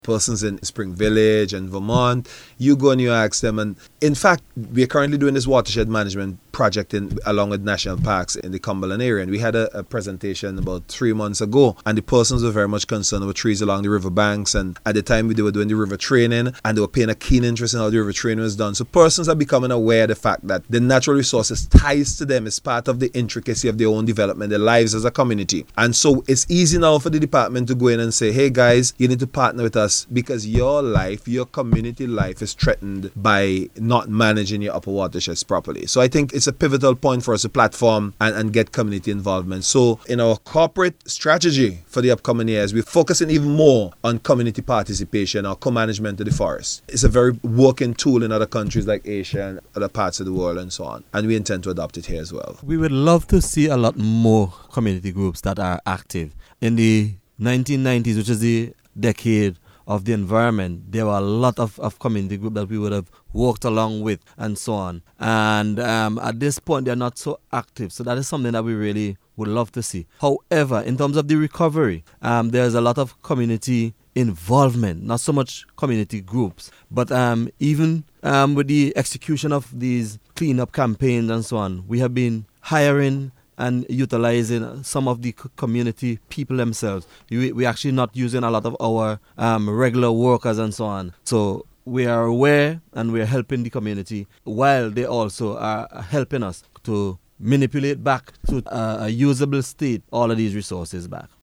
persons in Spring Village and Vermont. You go and you ask them. And in fact, we are currently doing this watershed management project along with national parks in the Cumberland area. And we had a presentation about 3 months ago. And the persons were very much concerned about trees along the riverbanks. And at the time, they were doing the river training and they were paying a keen interest in how the river training was done. So persons are becoming aware of the fact that the natural resources ties to them as part of the intricacy of their own development, their lives as a community. And so it's easy now for the department to go in and say, hey guys, you need to partner with us because your life, your community life is threatened by not managing your upper watersheds properly. So I think it's a pivotal point for us to platform and get community involvement. So in our corporate strategy for the upcoming years, we're focusing even more on community participation or co-management of the forest. It's a very working tool in other countries like Asia and other parts of the world and so on. And we intend to adopt it here as well. We would love to see a lot more community groups that are active. In the 1990s, which is the decade of the environment, there were a lot of community groups that we would have worked along with and so on. And at this point, they're not so active. So that is something that we really would love to see. However, in terms of the recovery, there's a lot of community involvement, not so much community groups, but even with the execution of these cleanup campaigns and so on, we have been hiring and utilizing some of the community people themselves. We're actually not using a lot of our regular workers and so on. So we are aware and we are helping the community while they also are helping us to manipulate back to a usable state all of these resources back.